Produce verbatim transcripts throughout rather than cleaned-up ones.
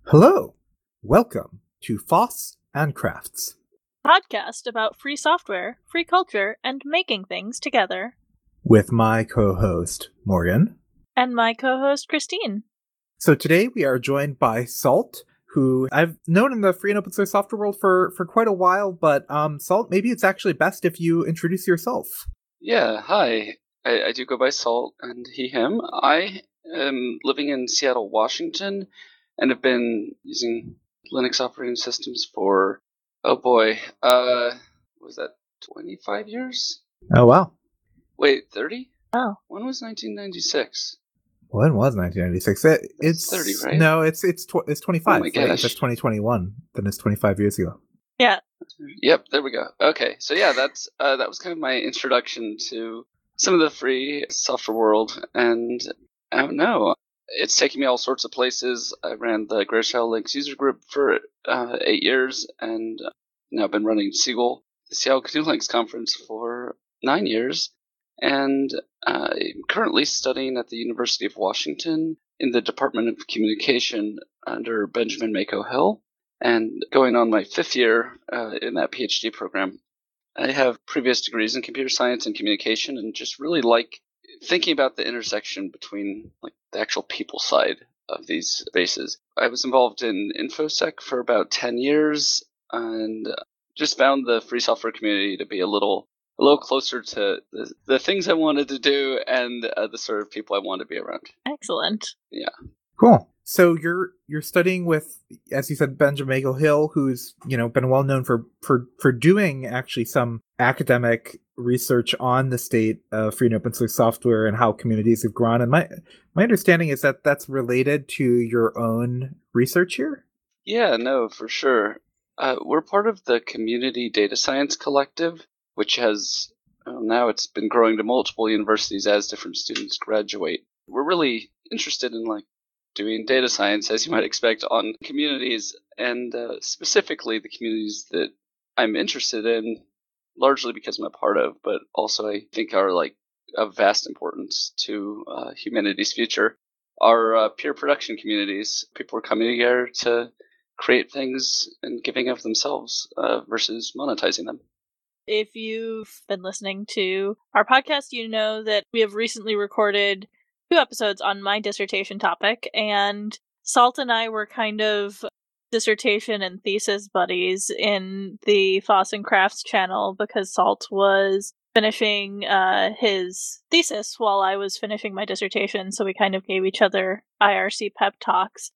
Hello, welcome to Foss and Crafts, podcast about free software, free culture, and making things together. With my co-host, Morgan. And my co-host, Christine. So today we are joined by Salt, who I've known in the free and open source software world for, for quite a while, but um, Salt, maybe it's actually best if you introduce yourself. Yeah, hi. I, I do go by Salt and he, him. I am living in Seattle, Washington, and have been using Linux operating systems for, oh boy, uh, was that twenty-five years? Oh, wow. Wait, thirty? Oh. When was nineteen ninety-six? When was nineteen ninety-six? It, it's thirty, right? No, it's it's tw- it's twenty-five. Oh my gosh. If it's twenty twenty-one, then it's twenty-five years ago. Yeah. Yep, there we go. Okay, so yeah, that's uh, that was kind of my introduction to some of the free software world, and I don't know. It's taken me all sorts of places. I ran the Greater Seattle Linux user group for uh, eight years, and now I've been running Siegel, the Seattle G N U Linux conference, for nine years. And uh, I'm currently studying at the University of Washington in the Department of Communication under Benjamin Mako Hill, and going on my fifth year uh, in that PhD program. I have previous degrees in computer science and communication, and just really like thinking about the intersection between like the actual people side of these spaces. I was involved in InfoSec for about ten years, and just found the free software community to be a little a little closer to the, the things I wanted to do and uh, the sort of people I wanted to be around. Excellent. Yeah. Cool. So you're you're studying with, as you said, Benjamin Mako Hill, who's you know been well known for for for doing actually some academic research on the state of free and open source software and how communities have grown. And my my understanding is that that's related to your own research here. Yeah, no, for sure. Uh, we're part of the Community Data Science Collective, which has well, now it's been growing to multiple universities as different students graduate. We're really interested in like doing data science, as you might expect, on communities, and uh, specifically the communities that I'm interested in, largely because I'm a part of, but also I think are like of vast importance to uh, humanity's future, are uh, peer production communities. People are coming together to create things and giving of themselves uh, versus monetizing them. If you've been listening to our podcast, you know that we have recently recorded two episodes on my dissertation topic, and Salt and I were kind of dissertation and thesis buddies in the Foss and Crafts channel because Salt was finishing uh, his thesis while I was finishing my dissertation, so we kind of gave each other I R C pep talks.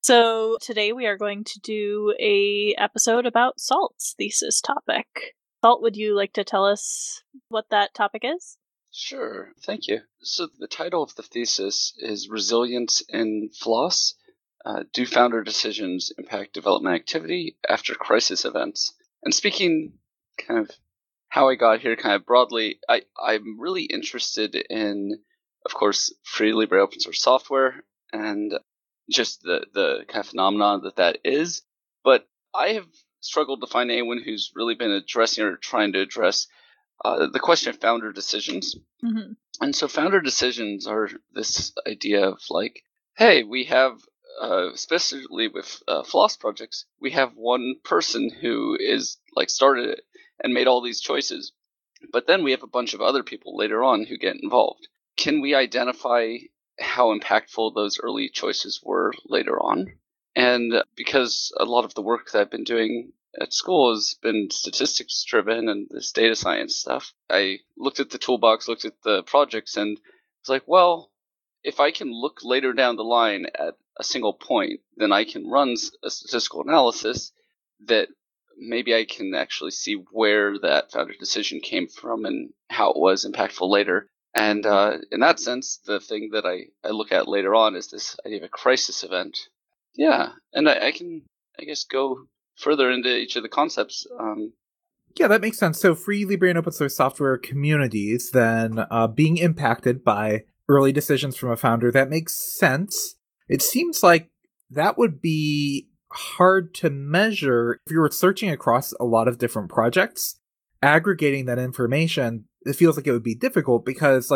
So today we are going to do a episode about Salt's thesis topic. Salt, would you like to tell us what that topic is? Sure, thank you. So the title of the thesis is Resilience in Floss. Uh, do founder decisions impact development activity after crisis events? And speaking kind of how I got here kind of broadly, I, I'm really interested in, of course, free libre open source software and just the, the kind of phenomenon that that is. But I have struggled to find anyone who's really been addressing or trying to address Uh, the question of founder decisions. Mm-hmm. And so founder decisions are this idea of like, hey, we have, uh, especially with uh, Floss projects, we have one person who is like started it and made all these choices. But then we have a bunch of other people later on who get involved. Can we identify how impactful those early choices were later on? And because a lot of the work that I've been doing at school has been statistics driven and this data science stuff, I looked at the toolbox, looked at the projects, and was like, well, if I can look later down the line at a single point, then I can run a statistical analysis that maybe I can actually see where that founder decision came from and how it was impactful later. And uh, in that sense, the thing that I, I look at later on is this idea of a crisis event. Yeah, and I, I can, I guess, go further into each of the concepts. Um, yeah, that makes sense. So free, libre, and open source software communities then uh, being impacted by early decisions from a founder, that makes sense. It seems like that would be hard to measure if you were searching across a lot of different projects. Aggregating that information, it feels like it would be difficult because like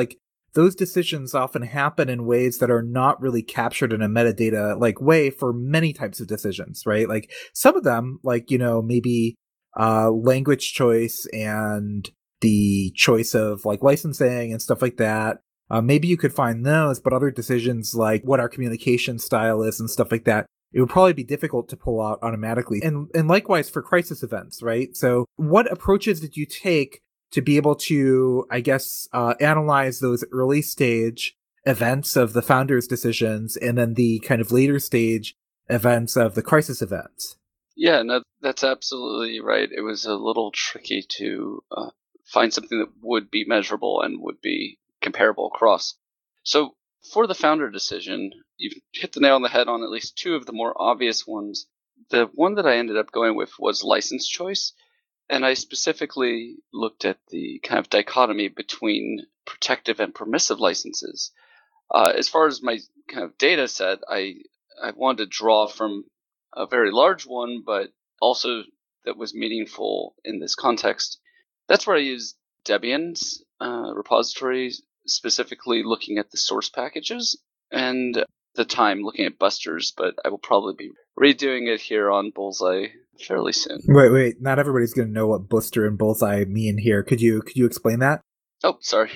those decisions often happen in ways that are not really captured in a metadata like way for many types of decisions, right? Like some of them, like, you know, maybe uh, language choice and the choice of like licensing and stuff like that. Uh, maybe you could find those, but other decisions like what our communication style is and stuff like that, it would probably be difficult to pull out automatically. And and likewise for crisis events, right? So what approaches did you take to be able to, I guess, uh, analyze those early stage events of the founder's decisions and then the kind of later stage events of the crisis events? Yeah, no, that's absolutely right. It was a little tricky to uh, find something that would be measurable and would be comparable across. So for the founder decision, you've hit the nail on the head on at least two of the more obvious ones. The one that I ended up going with was license choice. And I specifically looked at the kind of dichotomy between protective and permissive licenses. Uh, as far as my kind of data set, I, I wanted to draw from a very large one, but also that was meaningful in this context. That's where I used Debian's uh, repository, specifically looking at the source packages, and the time looking at busters, but I will probably be redoing it here on Bullseye fairly soon. Wait, wait, not everybody's going to know what Buster and Bullseye mean here. Could you could you explain that? Oh, sorry.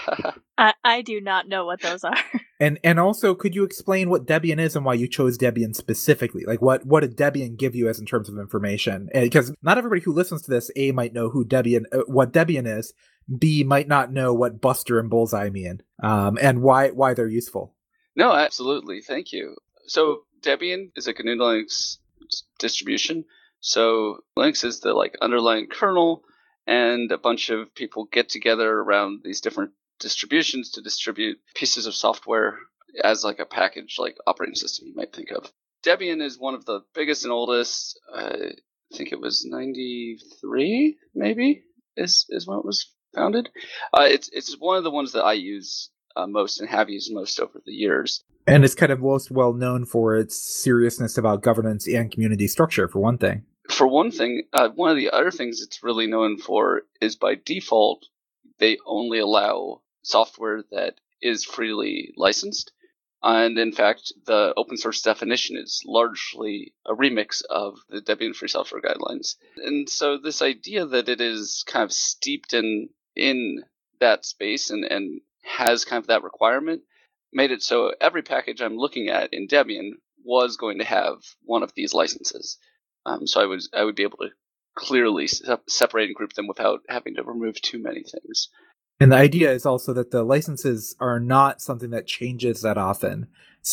I, I do not know what those are. And and also, could you explain what Debian is and why you chose Debian specifically? Like, what, what did Debian give you as in terms of information? Because not everybody who listens to this, A, might know who Debian, uh, what Debian is, B, might not know what Buster and Bullseye mean, um, and why why they're useful. No, absolutely. Thank you. So Debian is a G N U Linux distribution. So Linux is the like underlying kernel, and a bunch of people get together around these different distributions to distribute pieces of software as like a package, like operating system you might think of. Debian is one of the biggest and oldest. Uh, I think it was ninety-three, maybe, is is when it was founded. Uh, it's it's one of the ones that I use uh, most and have used most over the years. And it's kind of most well known for its seriousness about governance and community structure, for one thing. For one thing, uh, one of the other things it's really known for is by default, they only allow software that is freely licensed. And in fact, the open source definition is largely a remix of the Debian Free Software Guidelines. And so this idea that it is kind of steeped in in that space and, and has kind of that requirement made it so every package I'm looking at in Debian was going to have one of these licenses. Um, so I was I would be able to clearly se- separate and group them without having to remove too many things. And the idea is also that the licenses are not something that changes that often.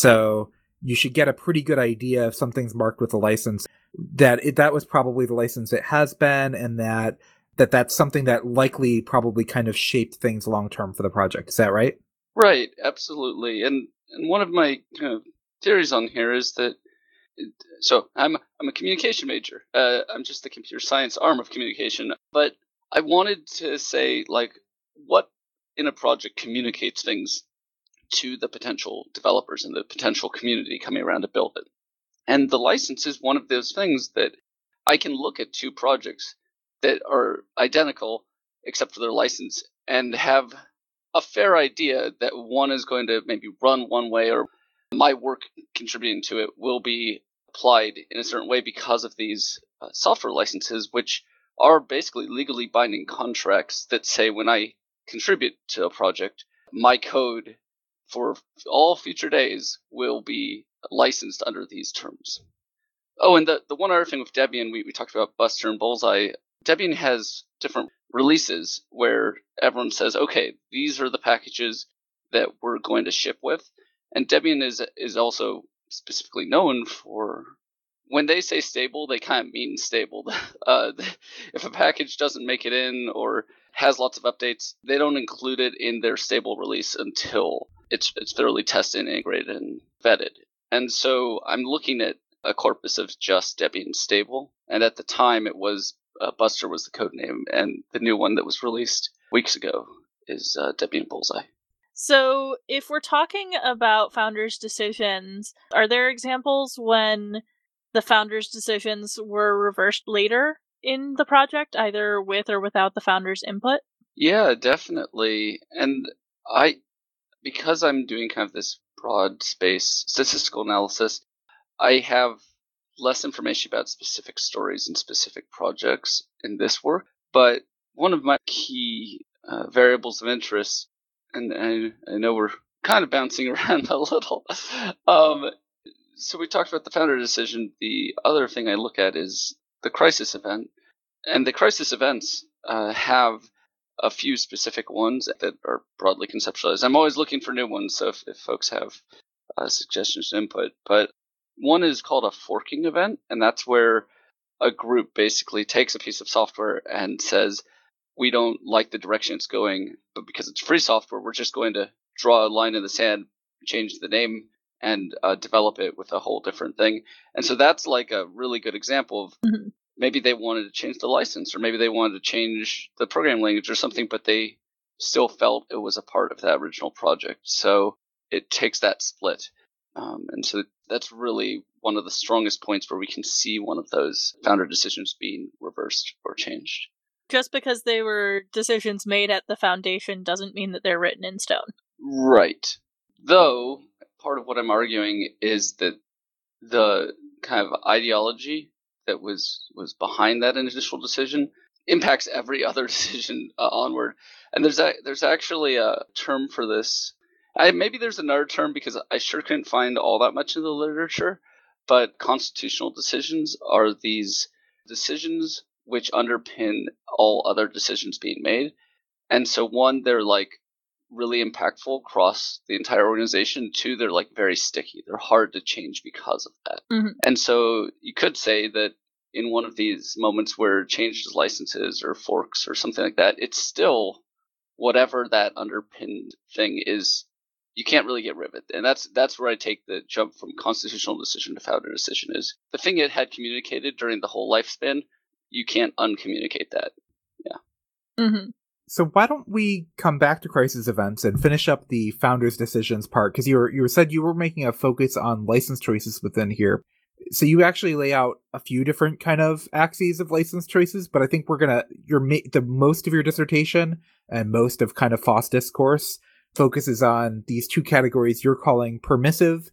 So you should get a pretty good idea if something's marked with a license, that it, that was probably the license it has been, and that, that that's something that likely probably kind of shaped things long-term for the project. Is that right? Right, absolutely. And and one of my kind of theories on here is that, it, so I'm I'm a communication major. Uh, I'm just the computer science arm of communication. But I wanted to say, like, what in a project communicates things to the potential developers and the potential community coming around to build it. And the license is one of those things that I can look at two projects that are identical except for their license and have a fair idea that one is going to maybe run one way, or my work contributing to it will be applied in a certain way because of these uh, software licenses, which are basically legally binding contracts that say when I contribute to a project, my code for all future days will be licensed under these terms. Oh, and the, the one other thing with Debian, we, we talked about Buster and Bullseye. Debian has different releases where everyone says, okay, these are the packages that we're going to ship with. And Debian is is also specifically known for, when they say stable, they kind of mean stable. Uh, if a package doesn't make it in or has lots of updates, they don't include it in their stable release until it's it's thoroughly tested, integrated, and vetted. And so I'm looking at a corpus of just Debian stable. And at the time, it was uh, Buster was the code name, and the new one that was released weeks ago is uh, Debian Bullseye. So if we're talking about founders' decisions, are there examples when the founders' decisions were reversed later in the project, either with or without the founders' input? Yeah, definitely. And I because I'm doing kind of this broad space statistical analysis, I have less information about specific stories and specific projects in this work. But one of my key uh, variables of interest, and I, I know we're kind of bouncing around a little. Um, so we talked about the founder decision. The other thing I look at is the crisis event. And the crisis events uh, have a few specific ones that are broadly conceptualized. I'm always looking for new ones, so if, if folks have uh, suggestions and input. But one is called a forking event, and that's where a group basically takes a piece of software and says, we don't like the direction it's going, but because it's free software, we're just going to draw a line in the sand, change the name, and uh, develop it with a whole different thing. And so that's like a really good example of mm-hmm. maybe they wanted to change the license, or maybe they wanted to change the programming language or something, but they still felt it was a part of that original project. So it takes that split. Um, and so that's really one of the strongest points where we can see one of those founder decisions being reversed or changed. Just because they were decisions made at the foundation doesn't mean that they're written in stone. Right. Though, part of what I'm arguing is that the kind of ideology that was, was behind that initial decision impacts every other decision uh, onward. And there's a, there's actually a term for this. I, maybe there's another term because I sure couldn't find all that much in the literature, but constitutional decisions are these decisions which underpin all other decisions being made. And so one, they're like really impactful across the entire organization. Two, they're like very sticky. They're hard to change because of that. Mm-hmm. And so you could say that in one of these moments where it changes licenses or forks or something like that, it's still whatever that underpinned thing is. You can't really get rid of it. And that's that's where I take the jump from constitutional decision to founder decision is the thing it had communicated during the whole lifespan, you can't uncommunicate that. Yeah. Mm-hmm. So why don't we come back to crisis events and finish up the founder's decisions part? Because you were you said you were making a focus on license choices within here. So you actually lay out a few different kind of axes of license choices, but I think we're gonna your the most of your dissertation and most of kind of F O S discourse focuses on these two categories you're calling permissive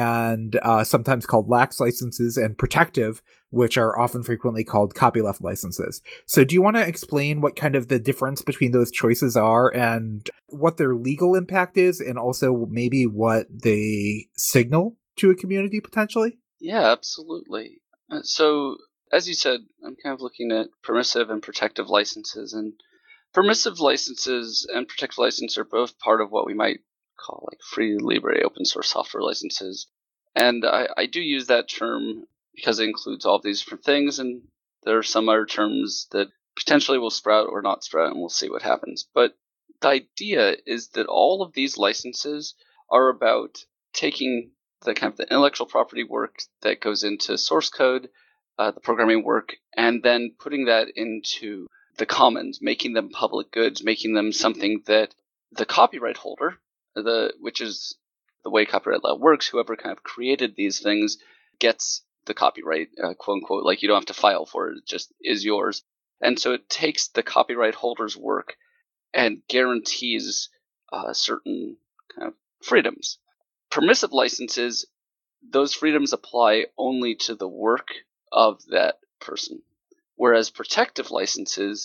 and uh, sometimes called lax licenses, and protective, which are often frequently called copyleft licenses. So do you want to explain what kind of the difference between those choices are and what their legal impact is, and also maybe what they signal to a community potentially? Yeah, absolutely. Uh, so as you said, I'm kind of looking at permissive and protective licenses, and permissive licenses and protective licenses are both part of what we might call like free, libre, open source software licenses. And I, I do use that term because it includes all of these different things, and there are some other terms that potentially will sprout or not sprout, and we'll see what happens. But the idea is that all of these licenses are about taking the kind of the intellectual property work that goes into source code, uh, the programming work, and then putting that into the commons, making them public goods, making them something that the copyright holder, the which is the way copyright law works, whoever kind of created these things gets the copyright, uh, quote unquote, like you don't have to file for it, it just is yours. And so it takes the copyright holder's work and guarantees uh, certain kind of freedoms. Permissive licenses, those freedoms apply only to the work of that person. Whereas protective licenses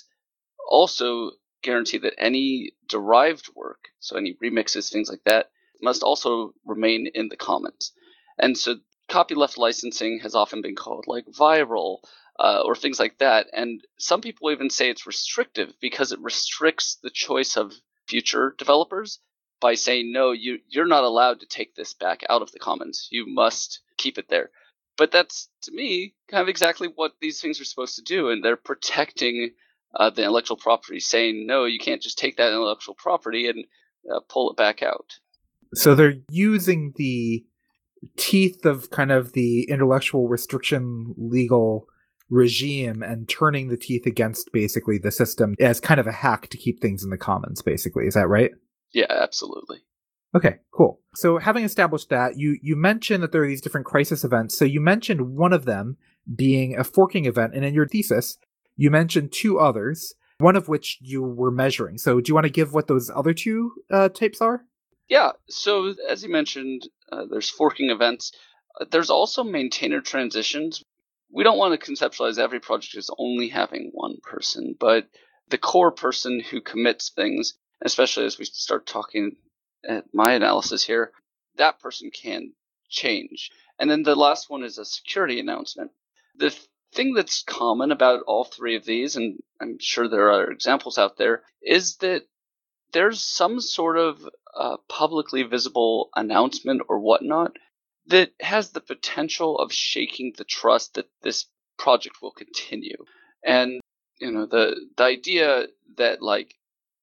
also guarantee that any derived work, so any remixes, things like that, must also remain in the commons. And so copyleft licensing has often been called like viral uh, or things like that. And some people even say it's restrictive because it restricts the choice of future developers by saying, no, you, you're not allowed to take this back out of the commons. You must keep it there. But that's, to me, kind of exactly what these things are supposed to do. And they're protecting uh, the intellectual property, saying, no, you can't just take that intellectual property and uh, pull it back out. So they're using the teeth of kind of the intellectual restriction legal regime and turning the teeth against basically the system as kind of a hack to keep things in the commons, basically. Is that right? Yeah, absolutely. Okay, cool. So having established that, you, you mentioned that there are these different crisis events. So you mentioned one of them being a forking event, and in your thesis, you mentioned two others, one of which you were measuring. So do you want to give what those other two uh, types are? Yeah, so as you mentioned, uh, there's forking events. Uh, there's also maintainer transitions. We don't want to conceptualize every project as only having one person, but the core person who commits things, especially as we start talking at my analysis here, that person can change. And then the last one is a security announcement. The th- thing that's common about all three of these, and I'm sure there are examples out there, is that there's some sort of uh, publicly visible announcement or whatnot that has the potential of shaking the trust that this project will continue. And you know, the the idea that like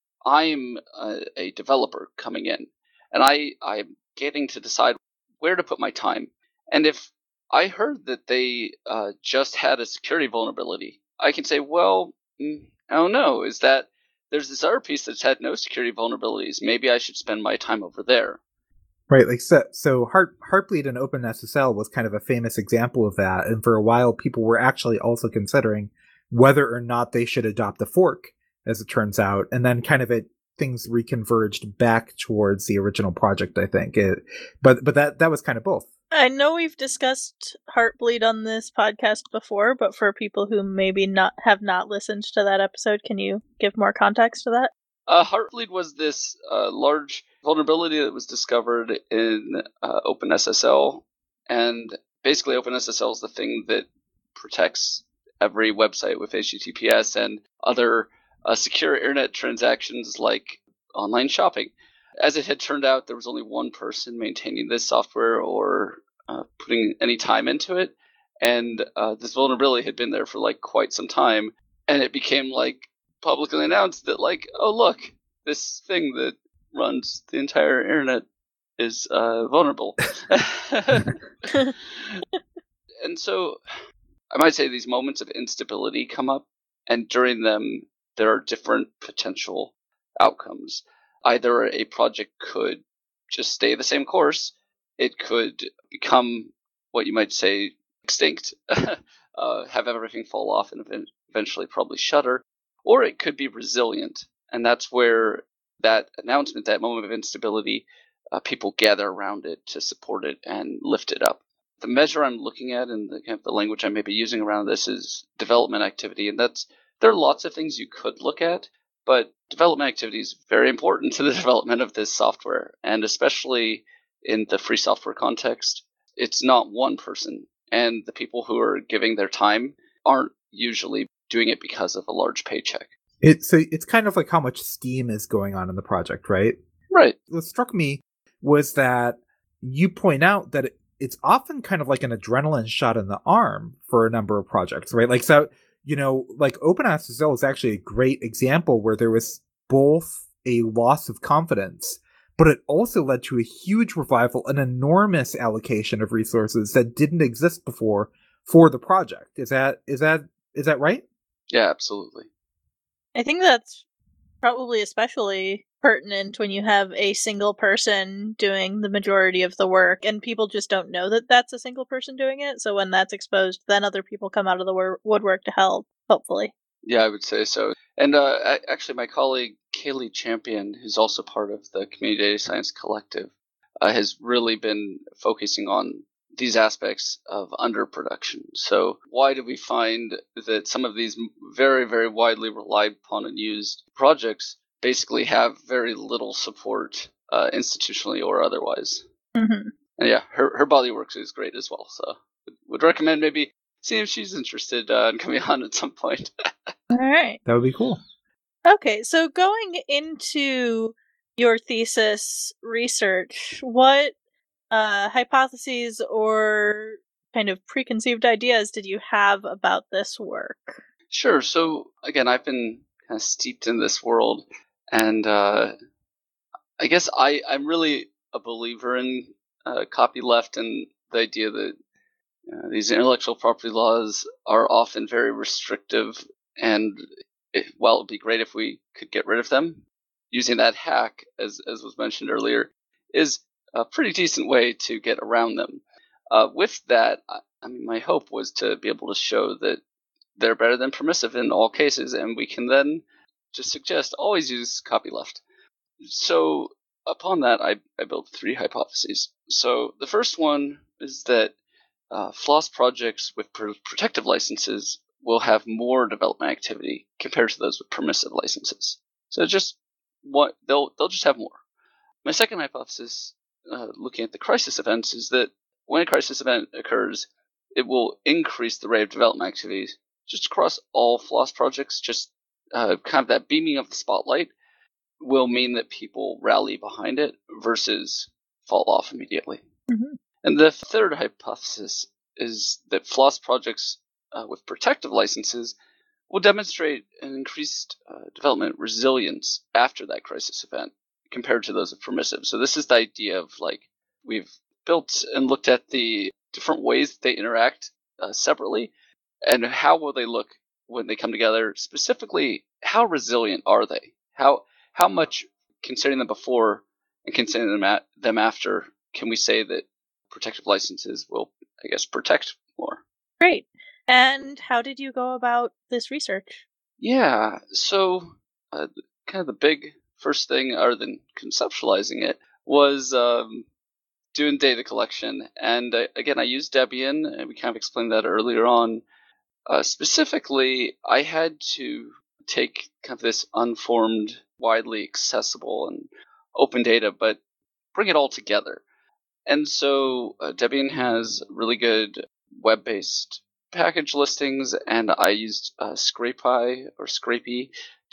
I'm a, a developer coming in, and I I'm getting to decide where to put my time. And if I heard that they uh, just had a security vulnerability, I can say, well, mm, I don't know. Is that there's this other piece that's had no security vulnerabilities? Maybe I should spend my time over there. Right, like so, so Heart, Heartbleed and OpenSSL was kind of a famous example of that, and for a while people were actually also considering whether or not they should adopt a fork, as it turns out, and then kind of it things reconverged back towards the original project, I think. It, but but that that was kind of both. I know we've discussed Heartbleed on this podcast before, but for people who maybe not have not listened to that episode, can you give more context to that? Uh, Heartbleed was this uh, large vulnerability that was discovered in uh, OpenSSL, and basically OpenSSL is the thing that protects every website with H T T P S and other uh, secure internet transactions like online shopping. As it had turned out, there was only one person maintaining this software or uh, putting any time into it, and uh, this vulnerability had been there for like quite some time, and it became like publicly announced that like, oh look, this thing that runs the entire internet is uh, vulnerable. And so I might say these moments of instability come up, and during them there are different potential outcomes. Either a project could just stay the same course, it could become what you might say extinct, uh, have everything fall off and eventually probably shutter, or it could be resilient. And that's where that announcement, that moment of instability, uh, people gather around it to support it and lift it up. The measure I'm looking at and the, kind of the language I may be using around this is development activity. And that's there are lots of things you could look at, but development activity is very important to the development of this software. And especially in the free software context, it's not one person. And the people who are giving their time aren't usually doing it because of a large paycheck. It, so it's kind of like how much steam is going on in the project, right? Right. What struck me was that you point out that it, it's often kind of like an adrenaline shot in the arm for a number of projects, right? Like, so, you know, like OpenSSL is actually a great example where there was both a loss of confidence, but it also led to a huge revival, an enormous allocation of resources that didn't exist before for the project. Is that, is that, is that right? Yeah, absolutely. I think that's probably especially pertinent when you have a single person doing the majority of the work and people just don't know that that's a single person doing it. So when that's exposed, then other people come out of the wor- woodwork to help, hopefully. Yeah, I would say so. And uh, actually, my colleague Kaylee Champion, who's also part of the Community Data Science Collective, uh, has really been focusing on these aspects of underproduction. So why do we find that some of these very, very widely relied upon and used projects basically have very little support uh, institutionally or otherwise? Mm-hmm. And yeah, her, her body work is great as well. So would recommend maybe seeing if she's interested uh, in coming on at some point. All right. That would be cool. Okay, so going into your thesis research, what uh, hypotheses or kind of preconceived ideas did you have about this work? Sure. So again, I've been kind of steeped in this world, and uh, I guess I, I'm really a believer in uh, copyleft and the idea that uh, these intellectual property laws are often very restrictive, and it, while it would be great if we could get rid of them, using that hack, as as was mentioned earlier, is a pretty decent way to get around them. Uh, with that, I, I mean, my hope was to be able to show that they're better than permissive in all cases, and we can then just suggest always use copyleft. So upon that, I, I built three hypotheses. So the first one is that uh, Floss projects with pr- protective licenses will have more development activity compared to those with permissive licenses. So just what they'll they'll just have more. My second hypothesis, uh, looking at the crisis events, is that when a crisis event occurs, it will increase the rate of development activities just across all Floss projects. Just uh, kind of that beaming of the spotlight will mean that people rally behind it versus fall off immediately. Mm-hmm. And the third hypothesis is that Floss projects uh, with protective licenses will demonstrate an increased uh, development resilience after that crisis event compared to those of permissive. So this is the idea of like we've built and looked at the different ways that they interact uh, separately and how will they look when they come together. Specifically, how resilient are they? How how much, considering them before and considering them, at, them after, can we say that protective licenses will, I guess, protect more? Great. And how did you go about this research? Yeah, so uh, kind of the big first thing, other than conceptualizing it, was um, doing data collection. And uh, again, I used Debian, and we kind of explained that earlier on. Uh, specifically, I had to take kind of this unformed, widely accessible, and open data, but bring it all together. And so uh, Debian has really good web-based package listings, and I used uh, Scrapey or Scrapey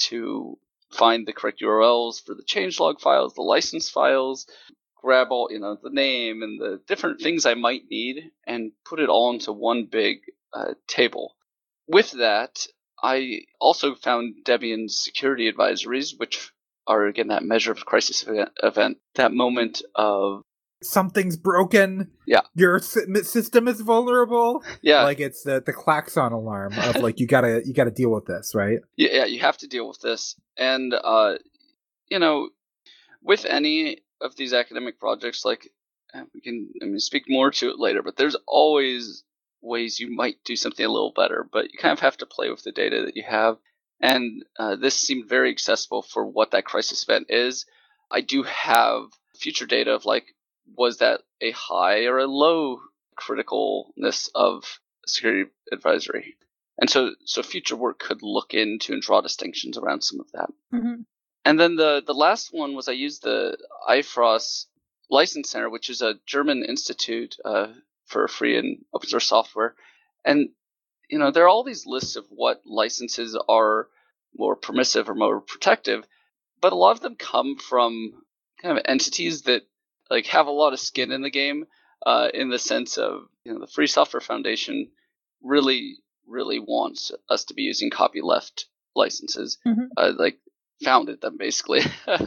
to find the correct U R Ls for the changelog files, the license files, grab all, you know, the name and the different things I might need, and put it all into one big uh, table. With that, I also found Debian's security advisories, which are, again, that measure of crisis event, event that moment of something's broken. Yeah. Your system is vulnerable. Yeah. Like it's the, the klaxon alarm of like, you gotta, you gotta deal with this, right? Yeah, yeah, you have to deal with this. And, uh, you know, with any of these academic projects, like we can, I mean, speak more to it later, but there's always ways you might do something a little better, but you kind of have to play with the data that you have. And uh, this seemed very accessible for what that crisis event is. I do have future data of like, was that a high or a low criticalness of security advisory? And so, so future work could look into and draw distinctions around some of that. Mm-hmm. And then the, the last one was I used the I F R O S License Center, which is a German institute uh, for free and open source software. And, you know, there are all these lists of what licenses are more permissive or more protective, but a lot of them come from kind of entities that like have a lot of skin in the game, uh, in the sense of, you know, the Free Software Foundation really, really wants us to be using copyleft licenses, mm-hmm. uh, like founded them basically,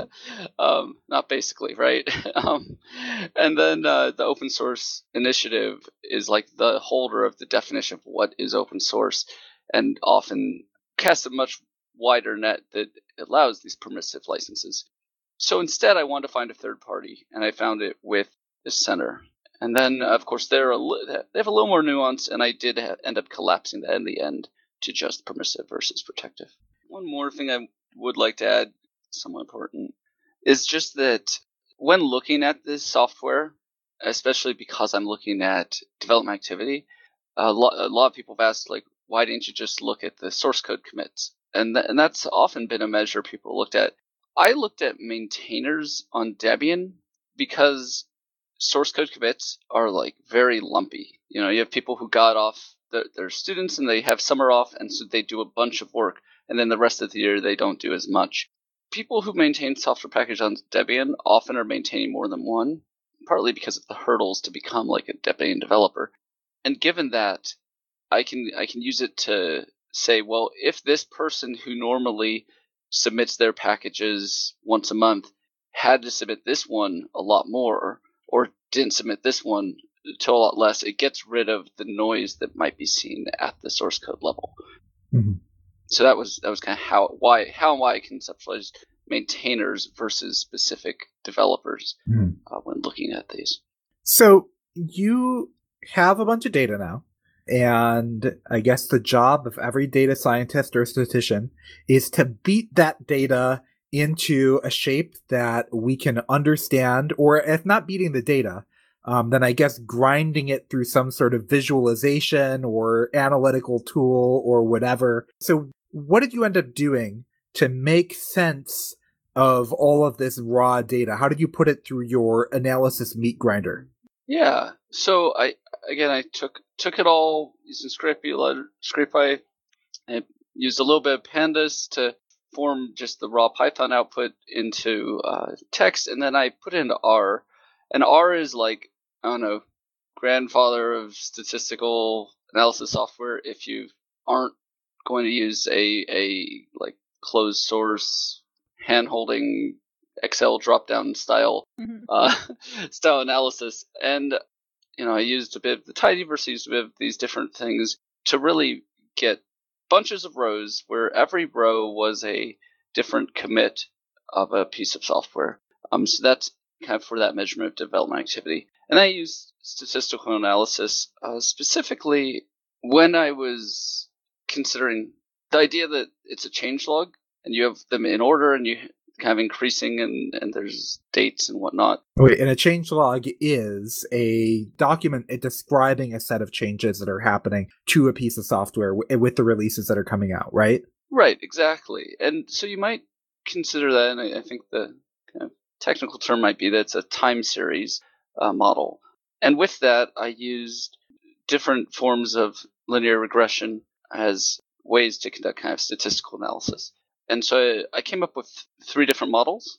um, not basically, right? um, and then uh, the Open Source Initiative is like the holder of the definition of what is open source, and often casts a much wider net that allows these permissive licenses. So instead, I wanted to find a third party, and I found it with this center. And then, of course, they're a li- they have a little more nuance, and I did ha- end up collapsing that in the end to just permissive versus protective. One more thing I would like to add, somewhat important, is just that when looking at this software, especially because I'm looking at development activity, a lot, a lot of people have asked, like, why didn't you just look at the source code commits? And, th- and that's often been a measure people looked at. I looked at maintainers on Debian because source code commits are like very lumpy. You know, you have people who got off, the, they're students and they have summer off, and so they do a bunch of work, and then the rest of the year they don't do as much. People who maintain software packages on Debian often are maintaining more than one, partly because of the hurdles to become like a Debian developer. And given that, I can I can use it to say, well, if this person who normally submits their packages once a month had to submit this one a lot more, or didn't submit this one to a lot less, it gets rid of the noise that might be seen at the source code level. Mm-hmm. So that was that was kind of how why how and why I conceptualized maintainers versus specific developers mm-hmm. uh, when looking at these. So you have a bunch of data now. And I guess the job of every data scientist or statistician is to beat that data into a shape that we can understand, or if not beating the data, um, then I guess grinding it through some sort of visualization or analytical tool or whatever. So what did you end up doing to make sense of all of this raw data? How did you put it through your analysis meat grinder? Yeah. So I again I took took it all using Scrapey, Scrapey. I used a little bit of Pandas to form just the raw Python output into uh, text, and then I put it into R. And R is like, I don't know, grandfather of statistical analysis software if you aren't going to use a a like closed source hand holding Excel drop down style Mm-hmm. uh, style analysis. And you know, I used a bit of the tidyverse, I used a bit of these different things to really get bunches of rows where every row was a different commit of a piece of software. Um, so that's kind of for that measurement of development activity. And I used statistical analysis uh, specifically when I was considering the idea that it's a changelog and you have them in order and you kind of increasing and, and there's dates and whatnot. Wait, and a changelog is a document describing a set of changes that are happening to a piece of software w- with the releases that are coming out, right? Right, exactly. And so you might consider that, and I, I think the kind of technical term might be that it's a time series uh, model. And with that, I used different forms of linear regression as ways to conduct kind of statistical analysis. And so I came up with three different models,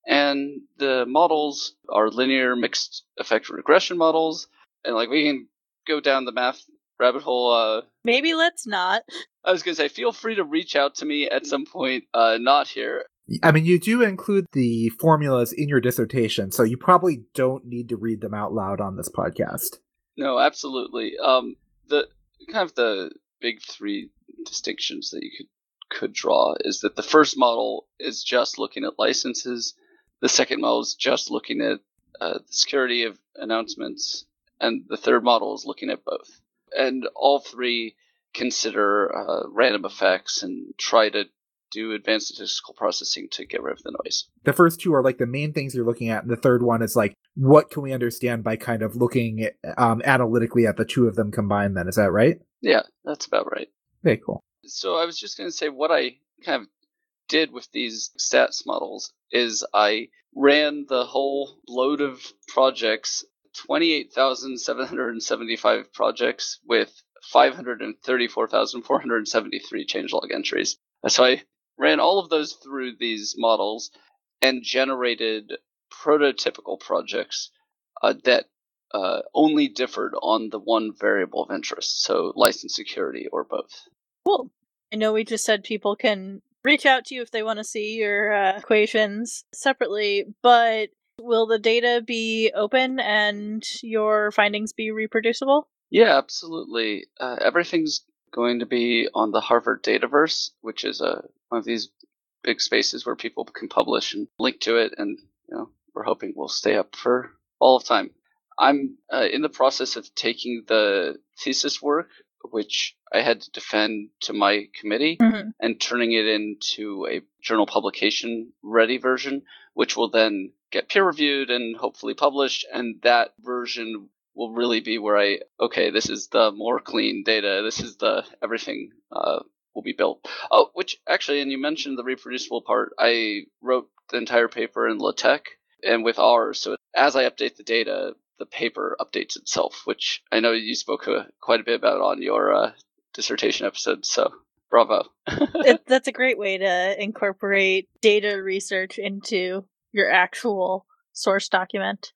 and the models are linear mixed effect regression models. And like we can go down the math rabbit hole. Uh, Maybe let's not. I was going to say, feel free to reach out to me at some point, uh, not here. I mean, you do include the formulas in your dissertation, so you probably don't need to read them out loud on this podcast. No, absolutely. Um, the kind of the big three distinctions that you could could draw is that the first model is just looking at licenses, the second model is just looking at uh, the security of announcements, and the third model is looking at both. And all three consider uh, random effects and try to do advanced statistical processing to get rid of the noise. The first two are like the main things you're looking at, and the third one is like, what can we understand by kind of looking um, analytically at the two of them combined then, is that right? Yeah, that's about right. Very cool. So I was just going to say what I kind of did with these stats models is I ran the whole load of projects, twenty-eight thousand seven hundred seventy-five projects with five hundred thirty-four thousand four hundred seventy-three changelog entries. So I ran all of those through these models and generated prototypical projects uh, that uh, only differed on the one variable of interest, so license security or both. Cool. I know we just said people can reach out to you if they want to see your uh, equations separately, but will the data be open and your findings be reproducible? Yeah, absolutely. Uh, everything's going to be on the Harvard Dataverse, which is a, one of these big spaces where people can publish and link to it, and you know, we're hoping we'll stay up for all of time. I'm uh, in the process of taking the thesis work, which I had to defend to my committee, mm-hmm. and turning it into a journal publication ready version, which will then get peer reviewed and hopefully published. And that version will really be where I, okay, this is the more clean data. This is the everything uh, will be built. Oh, which actually, and you mentioned the reproducible part, I wrote the entire paper in LaTeX and with R. So as I update the data, the paper updates itself, which I know you spoke uh, quite a bit about on your uh, dissertation episode. So bravo. it, that's a great way to incorporate data research into your actual source document.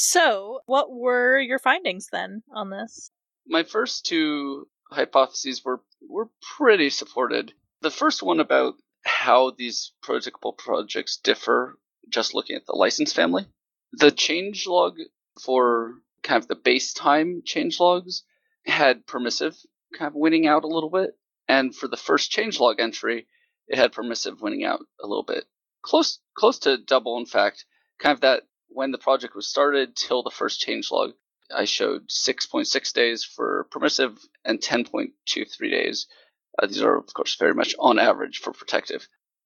So what were your findings then on this? My first two hypotheses were, were pretty supported. The first one about how these prototypical projects differ just looking at the license family. The changelog for kind of the base time changelogs had permissive kind of winning out a little bit. And for the first changelog entry, it had permissive winning out a little bit. Close close to double, in fact. Kind of that when the project was started till the first changelog, I showed six point six days for permissive and ten point two three days. Uh, these are, of course, very much on average for protective.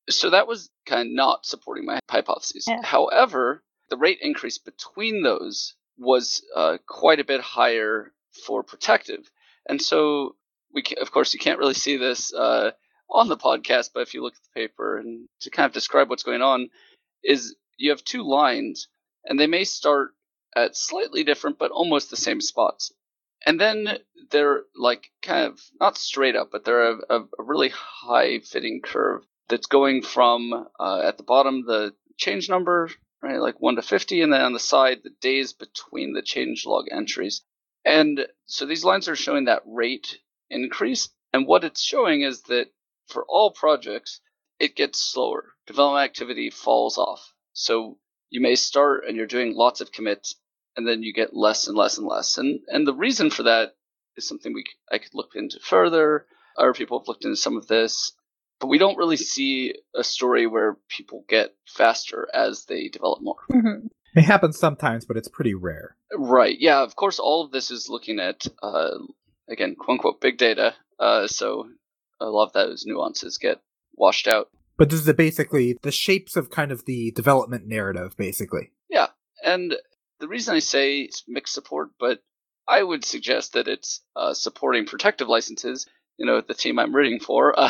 So that was kind of not supporting my hypotheses. Yeah. However, the rate increase between those was uh, quite a bit higher for protective. And so, we can, of course, you can't really see this uh, on the podcast, but if you look at the paper and to kind of describe what's going on, is you have two lines, and they may start at slightly different but almost the same spots. And then they're like kind of not straight up, but they're a, a, a really high fitting curve that's going from uh, at the bottom the change number, right, like one to fifty, and then on the side the days between the change log entries. And so these lines are showing that rate increase, and what it's showing is that for all projects it gets slower. Development activity falls off. So you may start and you're doing lots of commits, and then you get less and less and less. And and the reason for that is something we I could look into further. Other people have looked into some of this, but we don't really see a story where people get faster as they develop more. Mm-hmm. It happens sometimes, but it's pretty rare. Right. Yeah, of course, all of this is looking at, uh, again, quote-unquote, big data. Uh, so a lot of those nuances get washed out. But this is basically the shapes of kind of the development narrative, basically. Yeah, and the reason I say it's mixed support, but I would suggest that it's uh, supporting protective licenses, you know, the team I'm rooting for, uh,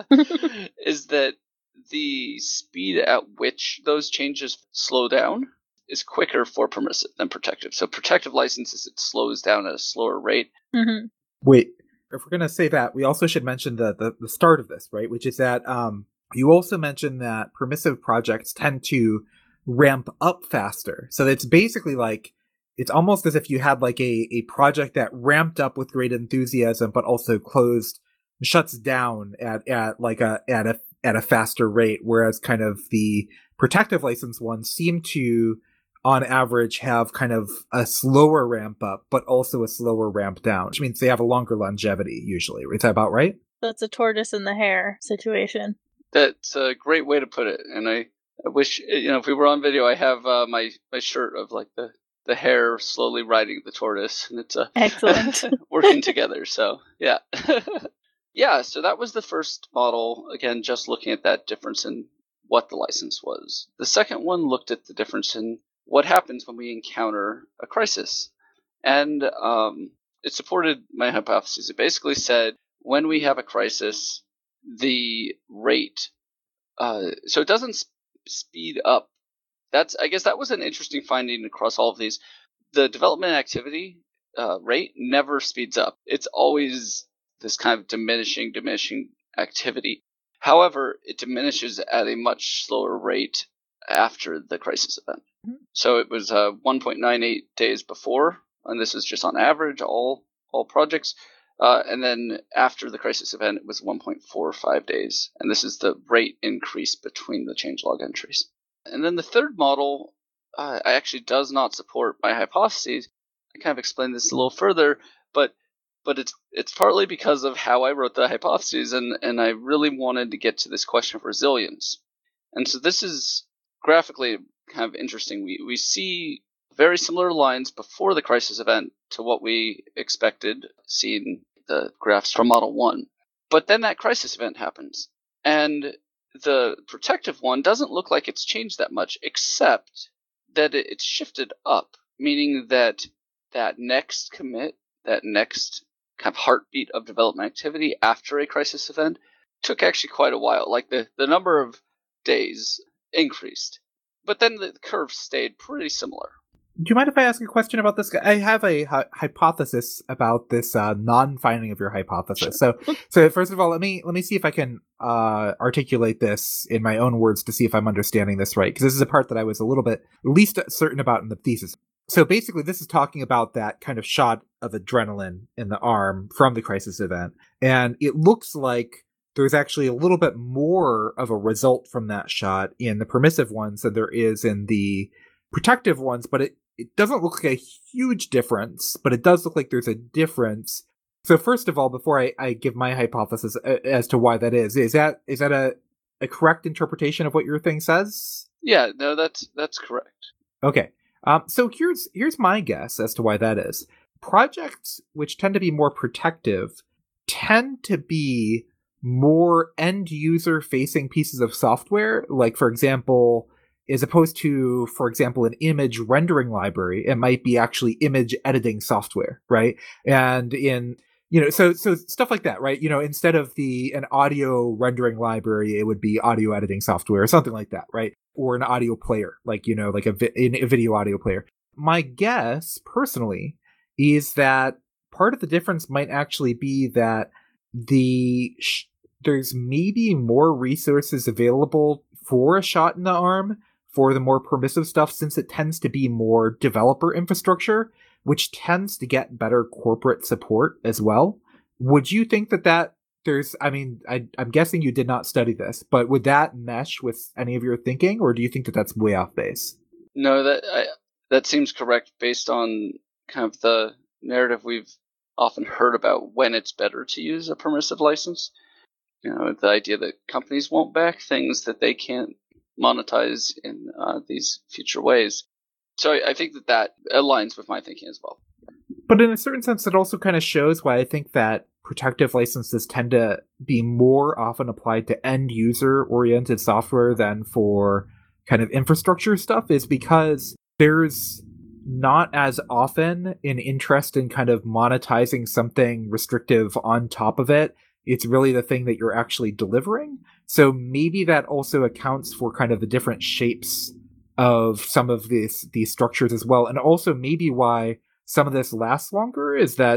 is that the speed at which those changes slow down is quicker for permissive than protective. So protective licenses, it slows down at a slower rate. Mm-hmm. Wait, if we're going to say that, we also should mention the, the, the start of this, right? Which is that um, you also mentioned that permissive projects tend to ramp up faster. So it's basically like, it's almost as if you had like a, a project that ramped up with great enthusiasm, but also closed, shuts down at, at like a, at a, at a faster rate. Whereas kind of the protective license ones seem to, on average, have kind of a slower ramp up, but also a slower ramp down, which means they have a longer longevity usually. Is that about right? That's a tortoise and the hare situation. That's a great way to put it. And I, I wish, you know, if we were on video, I have uh, my, my shirt of like the, the hare slowly riding the tortoise, and it's uh, excellent working together. So yeah. Yeah, so that was the first model, again, just looking at that difference in what the license was. The second one looked at the difference in what happens when we encounter a crisis. And um, it supported my hypothesis. It basically said when we have a crisis, the rate, uh, so it doesn't sp- speed up. That's, I guess that was an interesting finding across all of these. The development activity uh, rate never speeds up. It's always this kind of diminishing, diminishing activity. However, it diminishes at a much slower rate after the crisis event. Mm-hmm. So it was uh, one point nine eight days before, and this is just on average, all all projects. Uh, and then after the crisis event, it was one point four five days. And this is the rate increase between the changelog entries. And then the third model uh, actually does not support my hypotheses. I kind of explained this a little further, but but it's it's partly because of how I wrote the hypotheses, and, and I really wanted to get to this question of resilience. And so this is graphically kind of interesting. We we see very similar lines before the crisis event to what we expected, seeing the graphs from Model one. But then that crisis event happens, and the protective one doesn't look like it's changed that much, except that it, it's shifted up, meaning that that next commit, that next kind of heartbeat of development activity after a crisis event took actually quite a while. Like the, the number of days increased, but then the curve stayed pretty similar. Do you mind if I ask a question about this? I have a hi- hypothesis about this uh, non-finding of your hypothesis. Sure. So, so first of all, let me let me see if I can uh, articulate this in my own words to see if I'm understanding this right, because this is a part that I was a little bit least certain about in the thesis. So basically, this is talking about that kind of shot of adrenaline in the arm from the crisis event, and it looks like there's actually a little bit more of a result from that shot in the permissive ones than there is in the protective ones, but it It doesn't look like a huge difference, but it does look like there's a difference. So first of all, before I, I give my hypothesis as to why that is, is that is that a, a correct interpretation of what your thing says? Yeah, no, that's that's correct. Okay. Um, so here's here's my guess as to why that is. Projects which tend to be more protective tend to be more end user facing pieces of software, like for example, as opposed to, for example, an image rendering library, it might be actually image editing software, right? And in, you know, so, so stuff like that, right? You know, instead of the, an audio rendering library, it would be audio editing software or something like that, right? Or an audio player, like, you know, like a, vi- a video audio player. My guess, personally, is that part of the difference might actually be that the, sh- there's maybe more resources available for a shot in the arm for the more permissive stuff, since it tends to be more developer infrastructure, which tends to get better corporate support as well. Would you think that that there's, I mean, I, I'm guessing you did not study this, but would that mesh with any of your thinking, or do you think that that's way off base? No, that I, that seems correct based on kind of the narrative we've often heard about when it's better to use a permissive license. You know, the idea that companies won't back things that they can't monetize in uh, these future ways. So I, I think that that aligns with my thinking as well. But in a certain sense, it also kind of shows why I think that protective licenses tend to be more often applied to end user oriented software than for kind of infrastructure stuff, is because there's not as often an interest in kind of monetizing something restrictive on top of it. It's really the thing that you're actually delivering. So maybe that also accounts for kind of the different shapes of some of these these structures as well. And also maybe why some of this lasts longer is that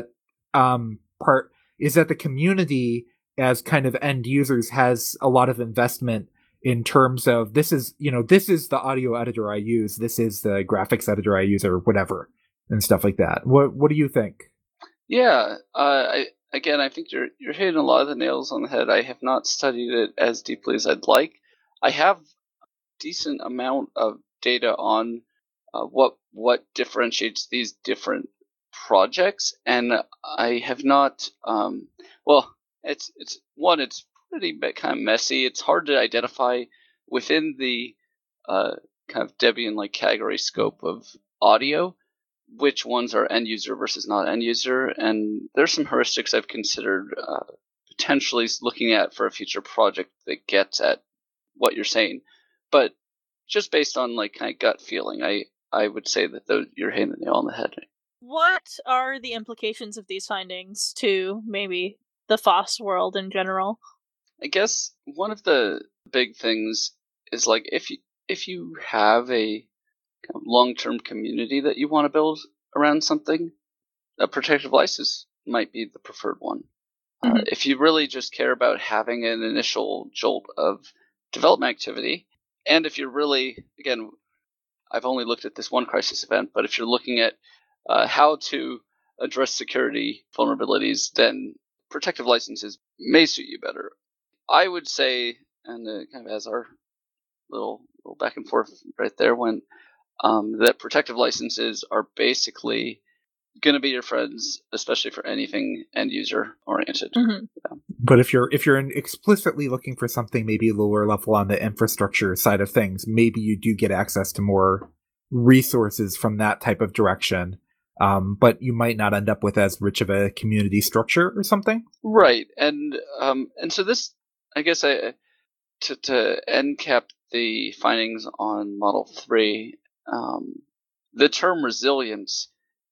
um part is that the community as kind of end users has a lot of investment in terms of this is, you know, this is the audio editor I use, this is the graphics editor I use, or whatever, and stuff like that. What what do you think? Yeah, uh, I again, I think you're you're hitting a lot of the nails on the head. I have not studied it as deeply as I'd like. I have a decent amount of data on uh, what what differentiates these different projects, and I have not. Um, well, it's it's one. It's pretty kind of messy. It's hard to identify within the uh, kind of Debian like category scope of audio which ones are end user versus not end user, and there's some heuristics I've considered uh, potentially looking at for a future project that gets at what you're saying. But just based on like kind of gut feeling, I I would say that those, you're hitting the nail on the head. What are the implications of these findings to maybe the F O S world in general? I guess one of the big things is like if you if you have a kind of long-term community that you want to build around something, a protective license might be the preferred one. Mm-hmm. Uh, if you really just care about having an initial jolt of development activity, and if you're really, again, I've only looked at this one crisis event, but if you're looking at uh, how to address security vulnerabilities, then protective licenses may suit you better. I would say, and uh, kind of as our little, little back and forth right there went, um, that protective licenses are basically going to be your friends, especially for anything end user oriented. Mm-hmm. Yeah. But if you're if you're explicitly looking for something maybe lower level on the infrastructure side of things, maybe you do get access to more resources from that type of direction. Um, but you might not end up with as rich of a community structure or something. Right, and um, and so this, I guess, I to to end cap the findings on Model Three. Um, the term resilience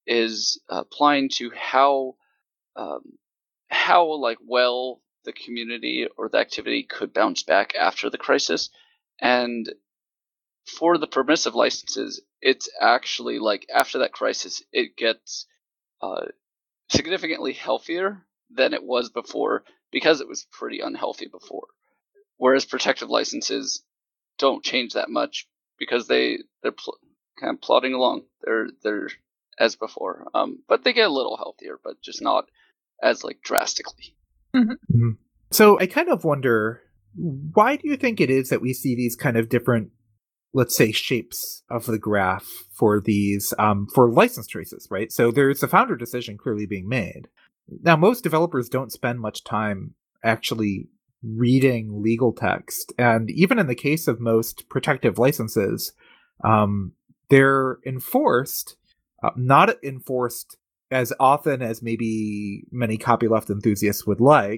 is applying to how um, how like well the community or the activity could bounce back after the crisis, and for the permissive licenses, it's actually like after that crisis, it gets uh, significantly healthier than it was before because it was pretty unhealthy before. Whereas protective licenses don't change that much because they they're pl- kind of plodding along. They're they're as before, um, but they get a little healthier, but just not as like drastically. Mm-hmm. Mm-hmm. So I kind of wonder, why do you think it is that we see these kind of different, let's say, shapes of the graph for these um, for license traces, right? So there's a founder decision clearly being made. Now, most developers don't spend much time actually reading legal text, and even in the case of most protective licenses, um, they're enforced, uh, not enforced as often as maybe many copyleft enthusiasts would like,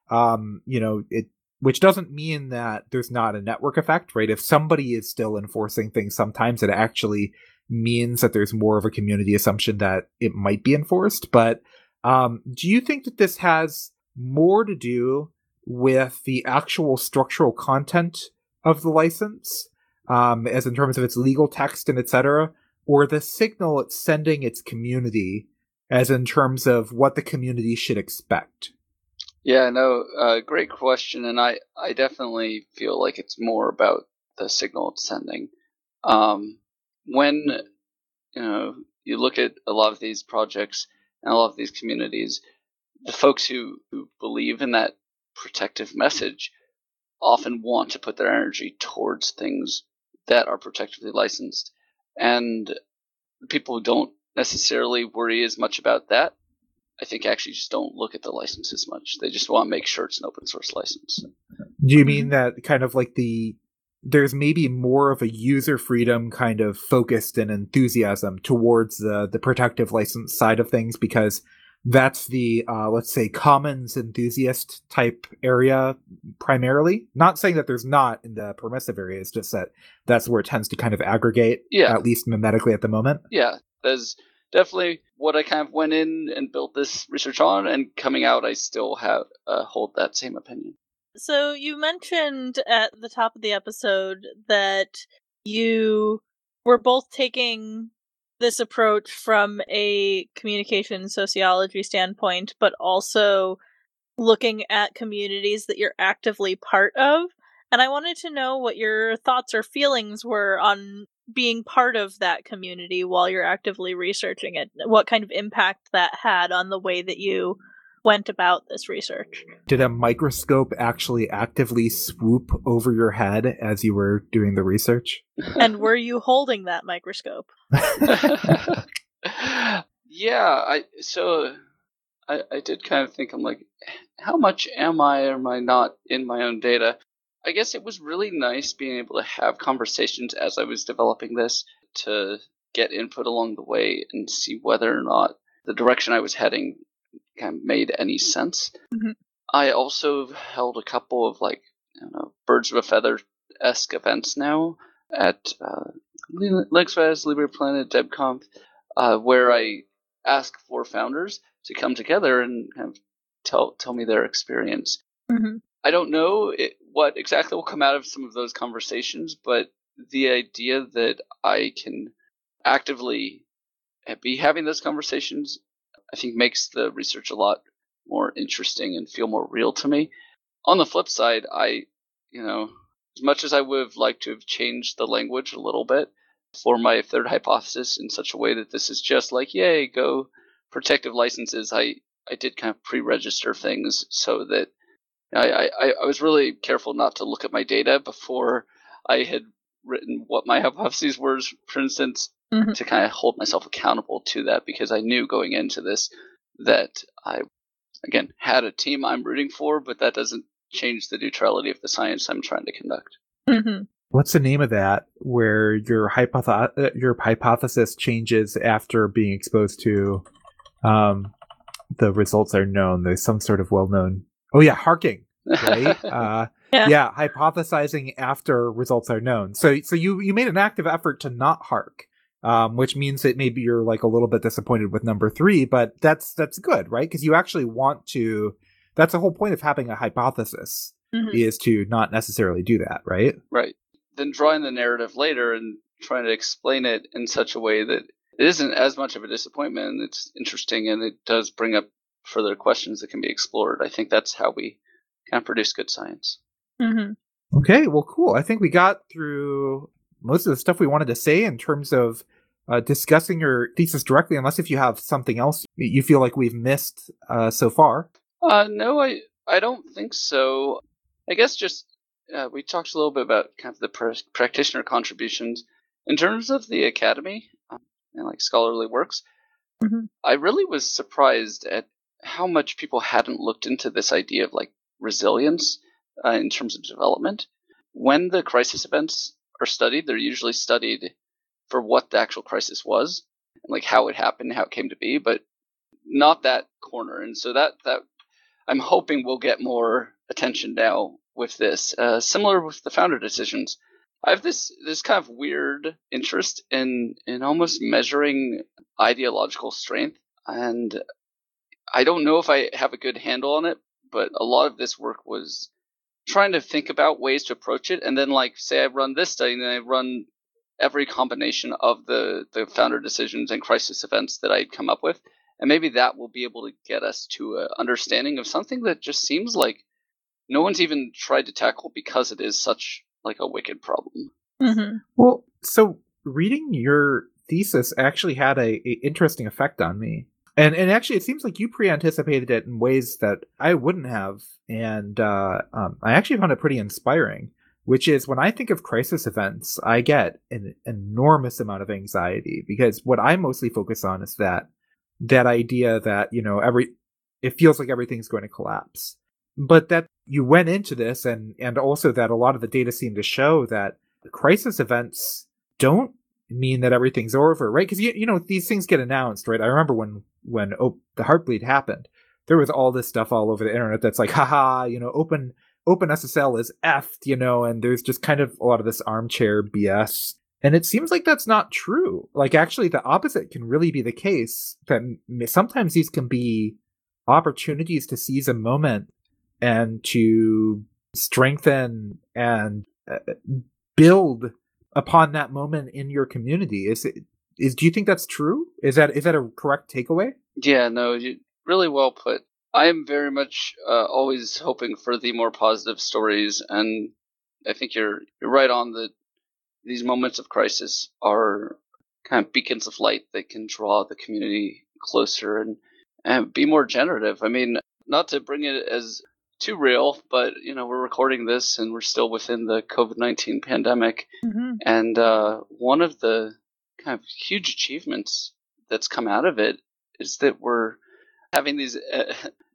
Um, you know, it which doesn't mean that there's not a network effect, right? If somebody is still enforcing things, sometimes it actually means that there's more of a community assumption that it might be enforced. But um, do you think that this has more to do with the actual structural content of the license, um, as in terms of its legal text and et cetera, or the signal it's sending its community, as in terms of what the community should expect? Yeah, no, uh, great question, and I, I definitely feel like it's more about the signal it's sending. Um, when you know you look at a lot of these projects and a lot of these communities, the folks who, who believe in that protective message often want to put their energy towards things that are protectively licensed, and people who don't necessarily worry as much about that, I think actually just don't look at the license as much. They just want to make sure it's an open source license. Do you mean that kind of like the there's maybe more of a user freedom kind of focused and enthusiasm towards the the protective license side of things, because that's the uh, let's say commons enthusiast type area primarily? Not saying that there's not in the permissive area, it's just that that's where it tends to kind of aggregate, yeah. at least mimetically at the moment. Yeah, there's definitely what I kind of went in and built this research on, and coming out, I still have uh, hold that same opinion. So you mentioned at the top of the episode that you were both taking this approach from a communication sociology standpoint, but also looking at communities that you're actively part of. And I wanted to know what your thoughts or feelings were on being part of that community while you're actively researching it. What kind of impact that had on the way that you went about this research. Did a microscope actually actively swoop over your head as you were doing the research? And were you holding that microscope? Yeah, I so I, I did kind of think, I'm like, how much am I or am I not in my own data? I guess it was really nice being able to have conversations as I was developing this, to get input along the way and see whether or not the direction I was heading kind of made any sense. Mm-hmm. I also held a couple of like, I don't know, birds of a feather-esque events now at uh, LinksFest, LibrePlanet, DebConf, uh, where I ask for founders to come together and kind of tell tell me their experience. Mm-hmm. I don't know it, what exactly will come out of some of those conversations, but the idea that I can actively be having those conversations, I think, makes the research a lot more interesting and feel more real to me. On the flip side, I, you know, as much as I would have liked to have changed the language a little bit for my third hypothesis in such a way that this is just like, yay, go protective licenses, I, I did kind of pre-register things so that I, I, I was really careful not to look at my data before I had written what my hypotheses were, for instance, mm-hmm. to kind of hold myself accountable to that, because I knew going into this that I, again, had a team I'm rooting for, but that doesn't change the neutrality of the science I'm trying to conduct. Mm-hmm. What's the name of that, where your hypothe- your hypothesis changes after being exposed to um, the results are known? There's some sort of well-known... Oh yeah, harking, right? uh, yeah. yeah, hypothesizing after results are known. So so you, you made an active effort to not hark, um, which means that maybe you're like a little bit disappointed with number three, but that's that's good, right? Because you actually want to... That's the whole point of having a hypothesis, mm-hmm. is to not necessarily do that, right? Right. Then drawing the narrative later and trying to explain it in such a way that it isn't as much of a disappointment, and it's interesting, and it does bring up further questions that can be explored. I think that's how we kind of produce good science. Mm-hmm. Okay, well, cool. I think we got through most of the stuff we wanted to say in terms of uh, discussing your thesis directly, unless if you have something else you feel like we've missed uh, so far. Uh, no, I, I don't think so. I guess just uh, we talked a little bit about kind of the pr- practitioner contributions. In terms of the academy um, and like scholarly works, mm-hmm. I really was surprised at how much people hadn't looked into this idea of like resilience uh, in terms of development. When the crisis events are studied, they're usually studied for what the actual crisis was, and like how it happened, how it came to be, but not that corner. And so that that I'm hoping we'll get more attention now with this. Uh, similar with the founder decisions. I have this this kind of weird interest in in almost measuring ideological strength, and I don't know if I have a good handle on it, but a lot of this work was trying to think about ways to approach it, and then like say I run this study and then I run every combination of the the founder decisions and crisis events that I'd come up with, and maybe that will be able to get us to an understanding of something that just seems like no one's even tried to tackle because it is such like a wicked problem. Mm-hmm. Well, so reading your thesis actually had a, a interesting effect on me. And and actually, it seems like you pre-anticipated it in ways that I wouldn't have. And uh, um, I actually found it pretty inspiring, which is when I think of crisis events, I get an enormous amount of anxiety because what I mostly focus on is that that idea that, you know, every it feels like everything's going to collapse. But that you went into this and, and also that a lot of the data seem to show that crisis events don't mean that everything's over, right? Because, you, you know, these things get announced, right? I remember when, when oh, the Heartbleed happened, there was all this stuff all over the internet that's like, haha, you know, open OpenSSL is effed, you know, and there's just kind of a lot of this armchair B S. And it seems like that's not true. Like, actually, the opposite can really be the case, that sometimes these can be opportunities to seize a moment and to strengthen and uh, build upon that moment in your community. Is it, is, do you think that's true? Is that, is that a correct takeaway? Yeah, no, you, really well put. I am very much uh, always hoping for the more positive stories, and I think you're you're right on that. These moments of crisis are kind of beacons of light that can draw the community closer and and be more generative. I mean, not to bring it as too real, but you know, we're recording this and we're still within the COVID nineteen pandemic, Mm-hmm. and uh, one of the kind of huge achievements that's come out of it is that we're having these uh,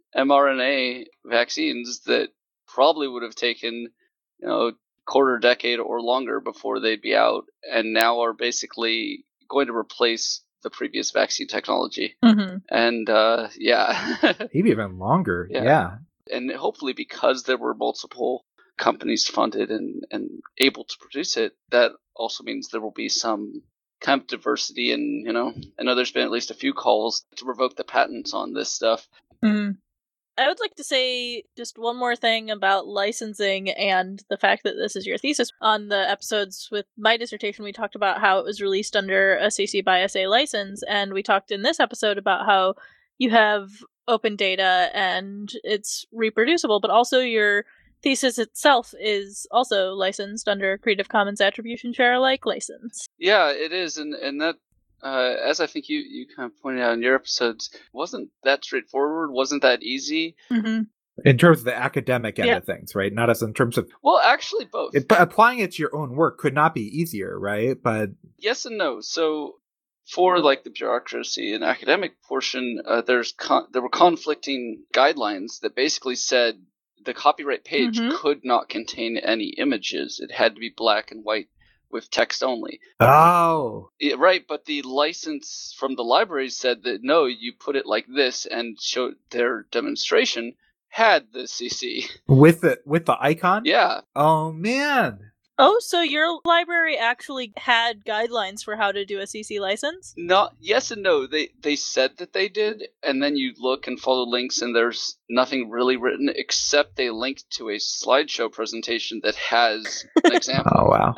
mRNA vaccines that probably would have taken, you know, quarter decade or longer before they'd be out, and now are basically going to replace the previous vaccine technology. Mm-hmm. And uh, yeah, maybe even longer. Yeah. yeah. And hopefully, because there were multiple companies funded and, and able to produce it, that also means there will be some kind of diversity. And, you know, I know there's been at least a few calls to revoke the patents on this stuff. Mm. I would like to say just one more thing about licensing and the fact that this is your thesis. On the episodes with my dissertation, we talked about how it was released under a C C by S A license, and we talked in this episode about how you have open data and it's reproducible, but also your thesis itself is also licensed under a Creative Commons Attribution Share Alike license. Yeah, it is, and, and that Uh, as I think you, you kind of pointed out in your episodes, wasn't that straightforward? Wasn't that easy? Mm-hmm. In terms of the academic end yeah. of things, right? Not as in terms of... Well, actually, both. It, but applying it to your own work could not be easier, right? But... Yes and no. So, for like the bureaucracy and academic portion, uh, there's con- there were conflicting guidelines that basically said the copyright page mm-hmm. could not contain any images. It had to be black and white with text only. Oh. Yeah, right, but the license from the library said that no, you put it like this, and showed their demonstration had the C C. With the with the icon? Yeah. Oh, man. Oh, so your library actually had guidelines for how to do a C C license? Not yes and no. They they said that they did, and then you look and follow links, and there's nothing really written except they linked to a slideshow presentation that has an example. Oh, wow.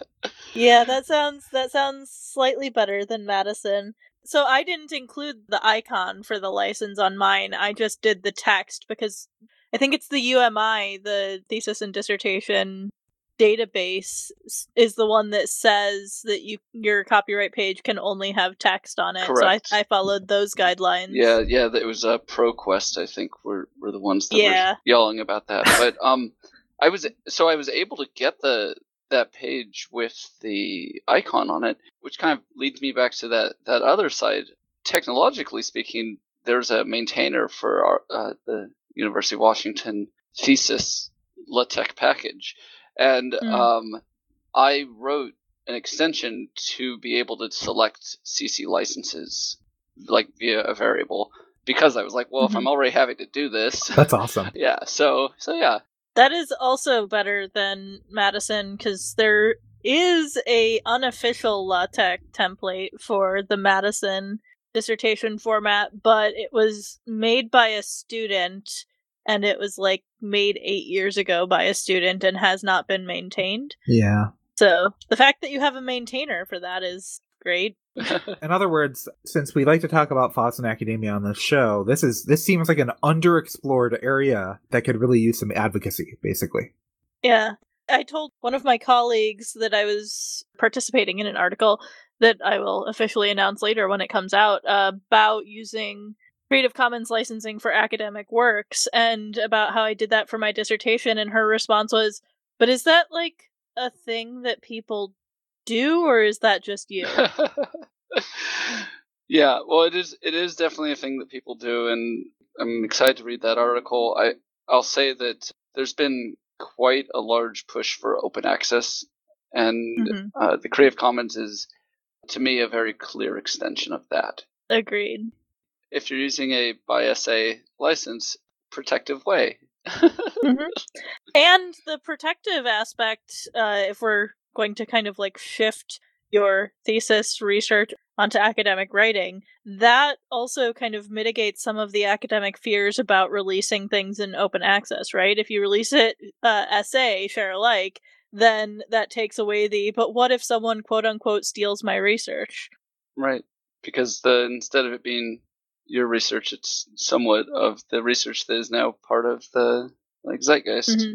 Yeah, that sounds that sounds slightly better than Madison. So I didn't include the icon for the license on mine. I just did the text because I think it's the U M I, the thesis and dissertation database, is the one that says that you your copyright page can only have text on it. Correct. So I, I followed those guidelines. Yeah, yeah, it was uh, ProQuest, I think, were were the ones that yeah. were yelling about that. But um, I was so I was able to get the that page with the icon on it, which kind of leads me back to that that other side. Technologically speaking, there's a maintainer for our, uh, the University of Washington thesis LaTeX package. And mm. um, I wrote an extension to be able to select C C licenses, like via a variable, because I was like, well, mm-hmm. if I'm already having to do this, that's awesome. yeah. So so yeah, that is also better than Madison because there is a unofficial LaTeX template for the Madison dissertation format, but it was made by a student, and it was like made eight years ago by a student and has not been maintained. Yeah. So the fact that you have a maintainer for that is great. In other words, since we like to talk about F O S and academia on this show, this is this seems like an underexplored area that could really use some advocacy, basically. Yeah. I told one of my colleagues that I was participating in an article that I will officially announce later when it comes out uh, about using Creative Commons licensing for academic works and about how I did that for my dissertation, and her response was, but is that like a thing that people do, or is that just you? Yeah, well, it is it is definitely a thing that people do, and I'm excited to read that article. I, I'll say that there's been quite a large push for open access, and mm-hmm. uh, the Creative Commons is, to me, a very clear extension of that. Agreed. If you're using a by S A license, protective way. mm-hmm. And the protective aspect, uh, if we're going to kind of like shift your thesis research onto academic writing, that also kind of mitigates some of the academic fears about releasing things in open access, right? If you release it uh, S A, share alike, then that takes away the, but what if someone quote unquote steals my research? Right. Because the instead of it being your research, it's somewhat of the research that is now part of the like zeitgeist. Mm-hmm.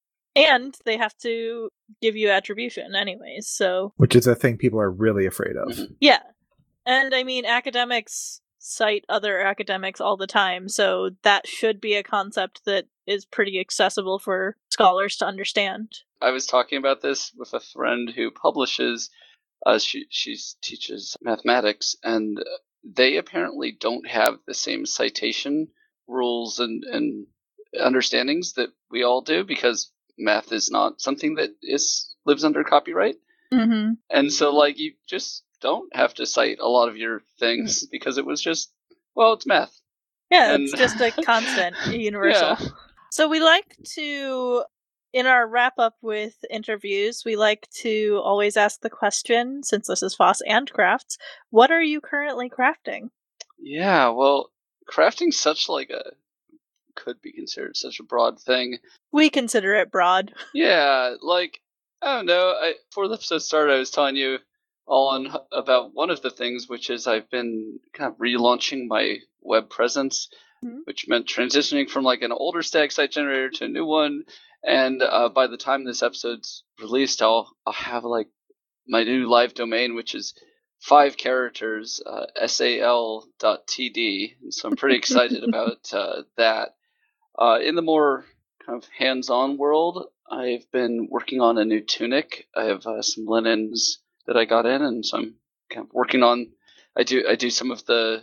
And they have to give you attribution anyways, so... Which is a thing people are really afraid of. Mm-hmm. Yeah. And, I mean, academics cite other academics all the time, so that should be a concept that is pretty accessible for scholars to understand. I was talking about this with a friend who publishes, uh, she she teaches mathematics, and they apparently don't have the same citation rules and, and understandings that we all do, because math is not something that is lives under copyright. Mm-hmm. And so, like, you just don't have to cite a lot of your things because it was just, well, it's math. Yeah, and... it's just a constant, universal. Yeah. So we like to, in our wrap-up with interviews, we like to always ask the question, since this is F O S and Crafts, what are you currently crafting? Yeah, well, crafting's such like a could be considered such a broad thing. We consider it broad. Yeah, like, I don't know. I, before the episode started, I was telling you all on about one of the things, which is I've been kind of relaunching my web presence, mm-hmm. which meant transitioning from like an older static site generator to a new one. And uh, by the time this episode's released, I'll I'll have like my new live domain, which is five characters, uh, sal dot t d. And so I'm pretty excited about uh, that. Uh, in the more kind of hands-on world, I've been working on a new tunic. I have uh, some linens that I got in, and so I'm kind of working on. I do I do some of the.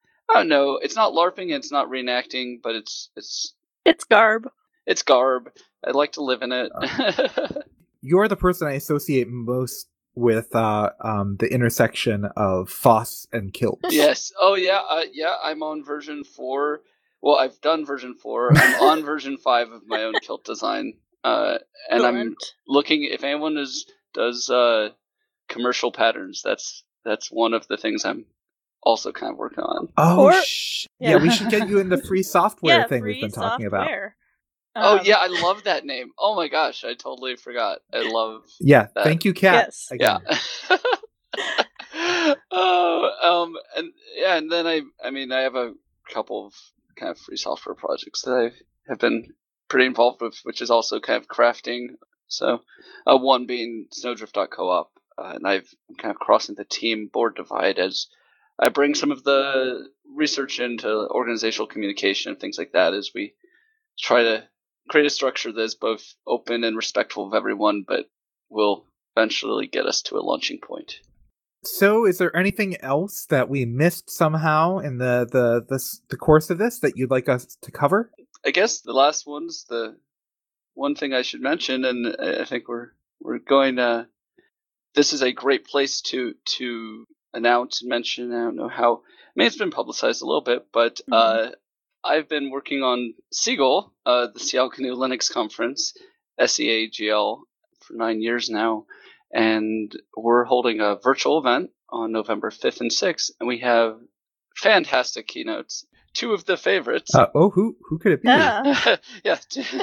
I don't know. It's not LARPing. It's not reenacting, but it's it's it's garb. It's garb. I like to live in it. You're the person I associate most with uh, um, the intersection of F O S and Kilt. Yes. Oh yeah. Uh, yeah. I'm on version four. Well, I've done version four. I'm on version five of my own Kilt design, uh, and Brilliant. I'm looking. If anyone is does uh, commercial patterns, that's that's one of the things I'm also kind of working on. Oh, or, sh- yeah. yeah, we should get you in the free software yeah, thing free we've been talking software. about. Um, oh yeah, I love that name. Oh my gosh, I totally forgot. I love. Yeah, that. Thank you, Kat. Yes. Again. Yeah. Oh, um, and yeah, and then I, I mean, I have a couple of kind of free software projects that I have been pretty involved with, which is also kind of crafting. So, uh, one being Snowdrift dot coop, uh, and I've I'm kind of crossing the team board divide as I bring some of the research into organizational communication and things like that as we try to create a structure that is both open and respectful of everyone, but will eventually get us to a launching point. So, is there anything else that we missed somehow in the the the, the course of this that you'd like us to cover? I guess the last one's the one thing I should mention, and I think we're we're going. Uh, this is a great place to to announce and mention. I don't know how. I mean, it's been publicized a little bit, but Mhm. uh, I've been working on Seagull, uh, the Seattle Canoe Linux Conference, S E A G L, for nine years now, and we're holding a virtual event on November fifth and sixth, and we have fantastic keynotes. Two of the favorites. Uh, oh, who who could it be? Yeah. yeah.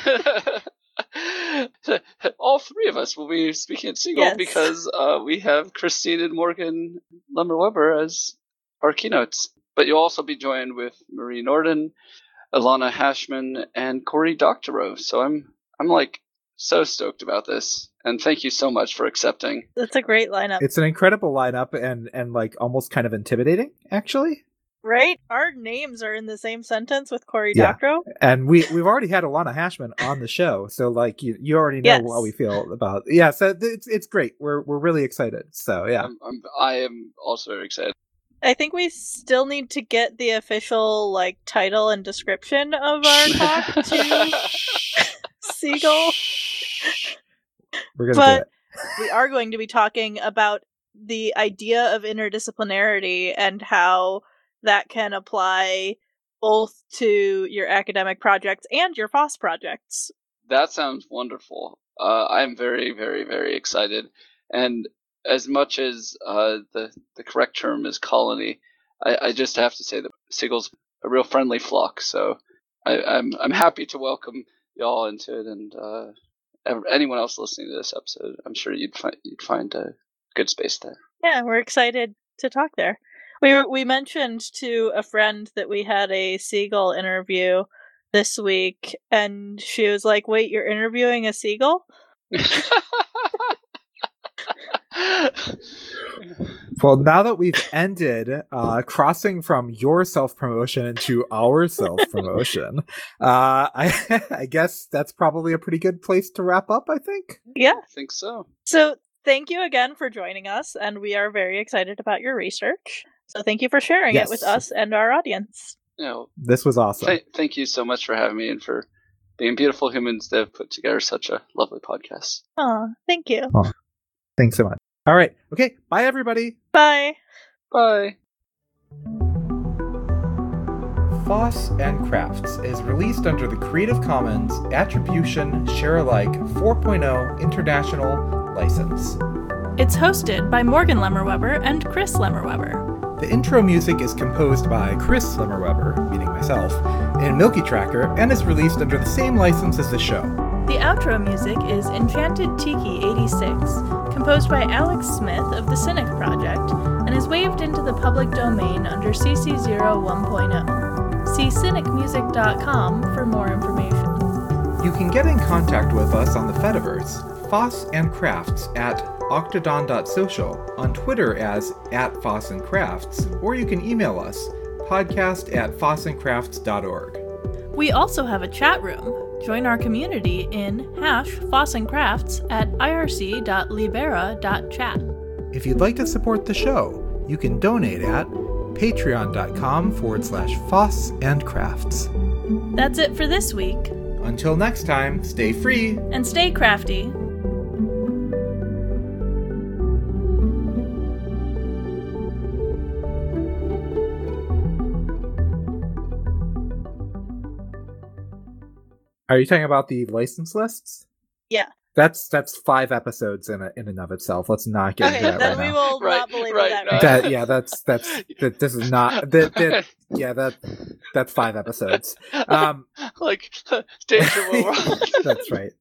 All three of us will be speaking at Seagull Yes. because uh, we have Christine and Morgan Lemmer-Weber as our keynotes. But you'll also be joined with Marie Norden, Ilana Hashman, and Corey Doctorow. So I'm I'm like so stoked about this, and thank you so much for accepting. That's a great lineup. It's an incredible lineup and and like almost kind of intimidating, actually. Right? Our names are in the same sentence with Corey Yeah. Doctorow. And we we've already had Ilana Hashman on the show, so like you you already know Yes. how we feel about. Yeah, so it's it's great. We're we're really excited. So yeah. I'm, I'm I am also very excited. I think we still need to get the official like title and description of our talk to Seagull. We're gonna But do it. we are going to be talking about the idea of interdisciplinarity and how that can apply both to your academic projects and your F O S projects. That sounds wonderful. Uh, I'm very, very, very excited. And as much as uh, the the correct term is colony, I, I just have to say that Seagull's a real friendly flock. So I, I'm I'm happy to welcome y'all into it, and uh, ev- anyone else listening to this episode. I'm sure you'd find you'd find a good space there. Yeah, we're excited to talk there. We we mentioned to a friend that we had a Seagull interview this week, and she was like, "Wait, you're interviewing a seagull?" Well, now that we've ended uh, crossing from your self promotion into our self promotion, uh, I I guess that's probably a pretty good place to wrap up. I think. Yeah. I think so. So thank you again for joining us, and we are very excited about your research. So thank you for sharing Yes. it with us and our audience. You know, This was awesome. th- thank you so much for having me and for being beautiful humans that have put together such a lovely podcast. Oh, thank you. Thanks so much. All right. Okay. Bye, everybody. Bye. Bye. F O S and Crafts is released under the Creative Commons Attribution Share Alike four point oh International License. It's hosted by Morgan Lemmer-Weber and Chris Lemmer-Weber. The intro music is composed by Chris Lemmer-Weber, meaning myself, in Milky Tracker, and is released under the same license as the show. The outro music is Enchanted Tiki eighty-six, composed by Alex Smith of the Cynic Project, and is waived into the public domain under C C zero one point oh. See cynic music dot com for more information. You can get in contact with us on the Fediverse, F O S and Crafts at octodon dot social, on Twitter as at F O S and Crafts, or you can email us, podcast at fossandcrafts dot org. We also have a chat room. Join our community in hash fossandcrafts at irc dot libera dot chat. If you'd like to support the show, you can donate at patreon.com forward slash Foss and Crafts. That's it for this week, Until next time, stay free. and stay crafty. Are you talking about the license lists? Yeah. That's that's five episodes in a, in and of itself. Let's not get Okay, into that then right we now. will Right, not belabor right, that. no. right That now. yeah, that's that's that. This is not that. that yeah, that that's five episodes. Um, like Danger Will Rise. that's right.